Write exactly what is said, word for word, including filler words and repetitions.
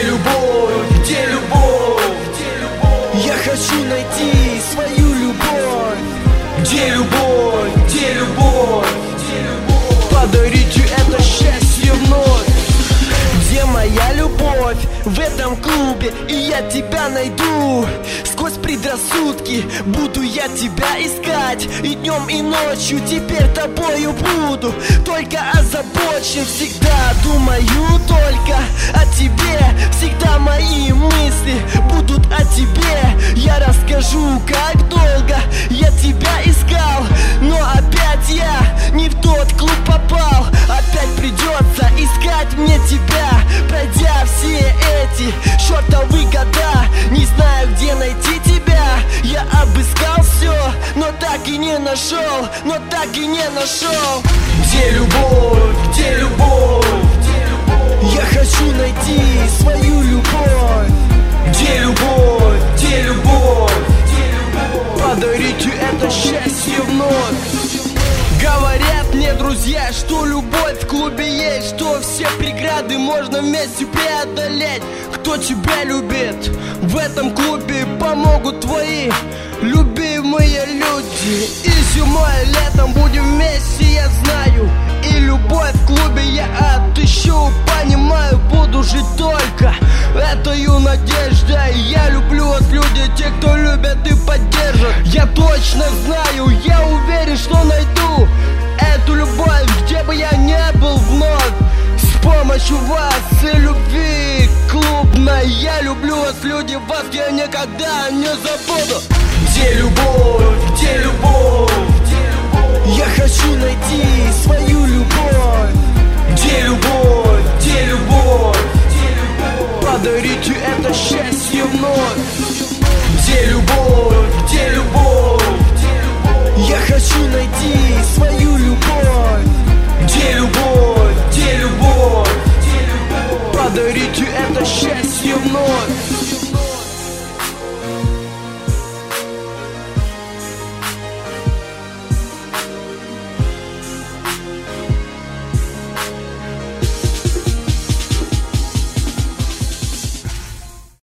любовь? Где любовь? Я хочу найти свою любовь. Где любовь? Где любовь? Подарите это счастье вновь. Где моя любовь? В этом клубе, и я тебя найду. Сквозь предрассудки буду я тебя искать. И днем, и ночью теперь тобою буду. Только озабочен, всегда думаю только о тебе. Всегда мои мысли будут о тебе. Я расскажу, как долго я тебя искал. Но опять я не в тот клуб попал. Опять придется искать мне тебя, пройдя все эти чертовы года. Не знаю, где найти тебя. Я обыскал все, но так и не нашел. Но так и не нашел. Где любовь? Где любовь? Я хочу найти свою любовь. Где любовь? Где любовь? Подарите это счастье вновь. Говорят мне друзья, что любовь в клубе есть, что все преграды можно вместе преодолеть. Кто тебя любит? В этом клубе помогут твои любимые люди. И зимой, и летом будем вместе, я знаю. И любовь в клубе я отыщу, понимаю, буду жить только этою надеждой. Я люблю вас, люди, те, кто любят и поддержат. Я точно знаю, я уверен, что найду эту любовь, где бы я не был вновь. С помощью вас и любви клубной. Я люблю вас, люди, вас я никогда не забуду. Где любовь? Где любовь? Я хочу найти свою любовь.